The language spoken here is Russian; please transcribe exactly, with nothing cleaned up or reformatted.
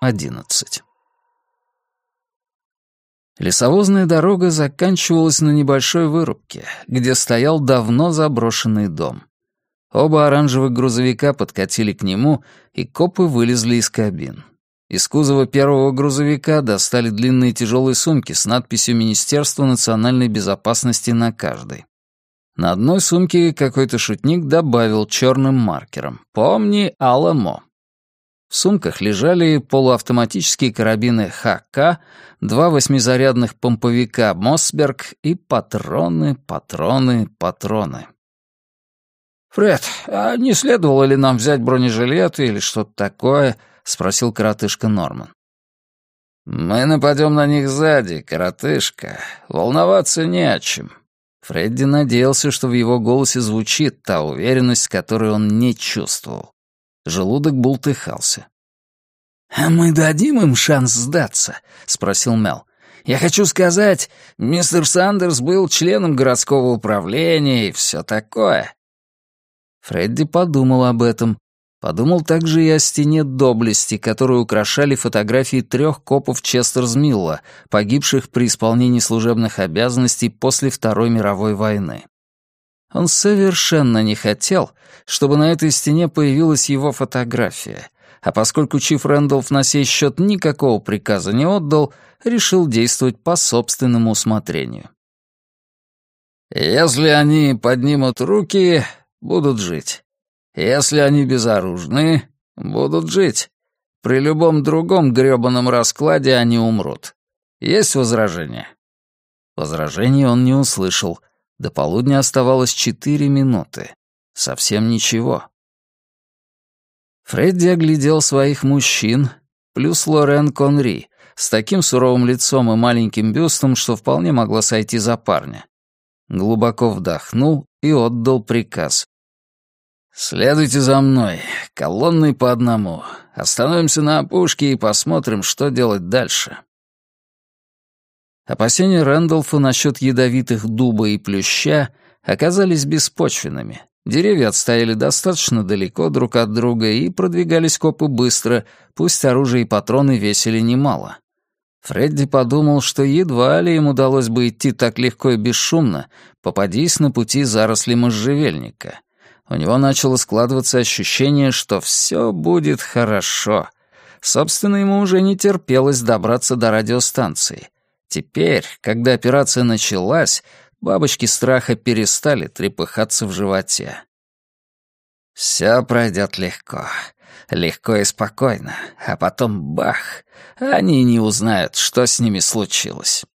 одиннадцать. Лесовозная дорога заканчивалась на небольшой вырубке, где стоял давно заброшенный дом. Оба оранжевых грузовика подкатили к нему, и копы вылезли из кабин. Из кузова первого грузовика достали длинные тяжелые сумки с надписью «Министерство национальной безопасности» на каждой. На одной сумке какой-то шутник добавил черным маркером «Помни Аламо». В сумках лежали полуавтоматические карабины ха ка, два восьмизарядных помповика «Мосберг» и патроны, патроны, патроны. «Фред, а не следовало ли нам взять бронежилеты или что-то такое?» — спросил коротышка Норман. «Мы нападем на них сзади, коротышка. Волноваться не о чем». Фредди надеялся, что в его голосе звучит та уверенность, которую он не чувствовал. Желудок бултыхался. «А мы дадим им шанс сдаться?» — спросил Мел. «Я хочу сказать, мистер Сандерс был членом городского управления и все такое». Фредди подумал об этом. Подумал также и о стене доблести, которую украшали фотографии трех копов Честерсмилла, погибших при исполнении служебных обязанностей после Второй мировой войны. Он совершенно не хотел, чтобы на этой стене появилась его фотография, а поскольку Чиф Рэндалф на сей счет никакого приказа не отдал, решил действовать по собственному усмотрению. «Если они поднимут руки, будут жить. Если они безоружны, будут жить. При любом другом грёбаном раскладе они умрут. Есть возражения?» Возражений он не услышал. До полудня оставалось четыре минуты. Совсем ничего. Фредди оглядел своих мужчин, плюс Лорен Конри, с таким суровым лицом и маленьким бюстом, что вполне могла сойти за парня. Глубоко вдохнул и отдал приказ. «Следуйте за мной, колонной по одному. Остановимся на опушке и посмотрим, что делать дальше». Опасения Рэндалфа насчет ядовитых дуба и плюща оказались беспочвенными. Деревья отстояли достаточно далеко друг от друга, и продвигались копы быстро, пусть оружие и патроны весили немало. Фредди подумал, что едва ли им удалось бы идти так легко и бесшумно, попадись на пути заросли можжевельника. У него начало складываться ощущение, что все будет хорошо. Собственно, ему уже не терпелось добраться до радиостанции. Теперь, когда операция началась, бабочки страха перестали трепыхаться в животе. Все пройдет легко. Легко и спокойно. А потом бах! Они не узнают, что с ними случилось.